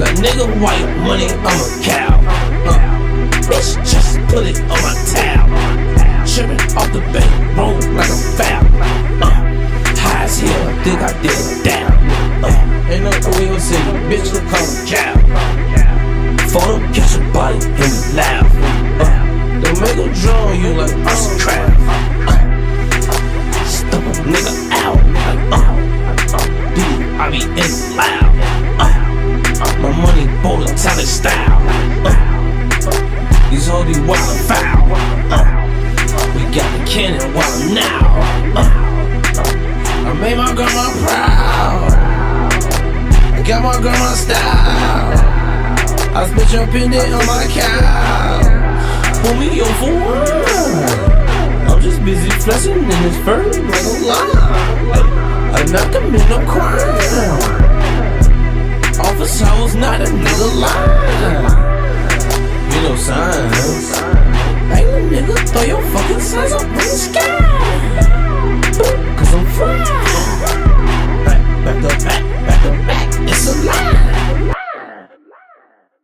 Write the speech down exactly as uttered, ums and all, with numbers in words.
got nigga white money, I'm a cow. Uh, bitch, just put it on my towel. Trippin' off the bank, roll like a foul. Uh, high as hell, I think I did it down. Uh, ain't no way gon' see you, bitch, look call a cow. For them, catch a body, and we loud. Uh, don't make them draw on you like Russell Craft. Uh, stuff a nigga out like uh, dude, I be in loud. Uh, my money bold Italian style. Uh, these hoes be wild and foul. Uh, we got the cannon wild now. Uh, I made my grandma proud. I got my grandma style. I spit your pendant on my couch. Pull me on for one. I'm just busy flexing in this fur like a lie. I not commit no crime. Officer, I was not a nigga lie. You know signs.